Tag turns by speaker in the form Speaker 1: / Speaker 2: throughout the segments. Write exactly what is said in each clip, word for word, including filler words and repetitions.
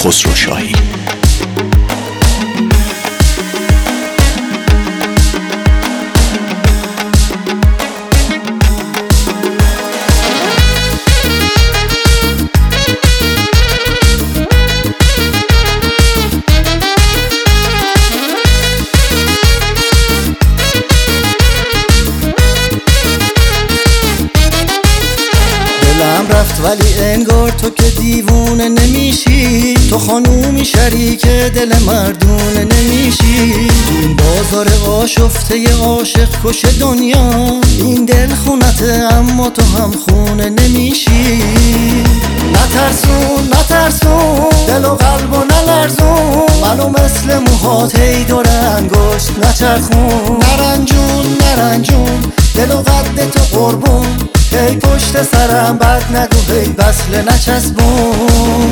Speaker 1: خسروشاهی.
Speaker 2: دلم رفت ولی انگار تو که دیوونه نمیشی، تو خانومی شریک دل مردونه نمیشی. تو این بازار آشفته عاشق کش دنیا، این دل خونته اما تو هم خونه نمیشی. نترسون نترسون دل و قلب و نلرزون، منو مثل موهات هی دور انگشت نچرخون. نرنجون نرنجون دل و قد تو قربون، هی پشت سرم بد نگو هی وصله نچسبون.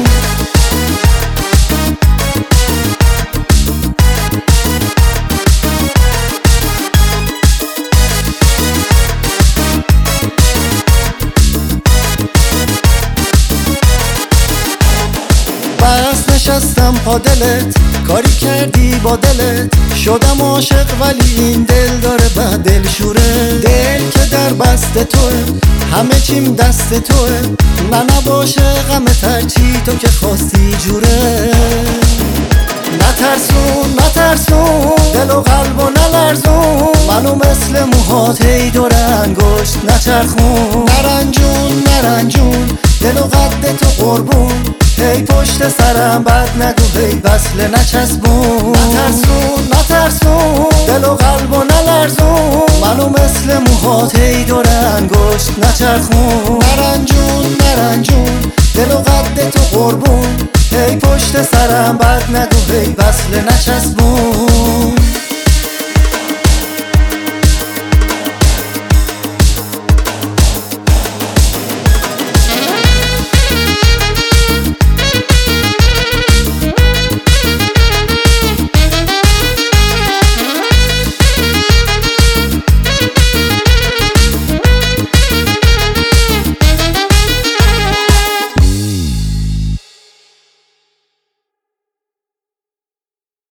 Speaker 2: بس نشستم پا دلت، کاری کردی با دلت، شدم عاشق ولی این دل داره بد دل شوره. دل که در بست توه، همه چیم دست توه، نه نباشه غم ترچی تو که خواستی جوره. نترسون نترسون دل و قلب و نلرزون، منو مثل موهات هی دور انگشت نچرخون. نرنجون نرنجون دل و قد تو قربون، هی پشت سرم بد نگو هی وصله نچسبون. نترسون نترسون دل و قلب و نلرزون، منو مثل موهات هی دور انگشت نچرخون. نرنجون نرنجون دل و قد تو قربون، هی پشت سرم بد نگو هی وصله نچسبون.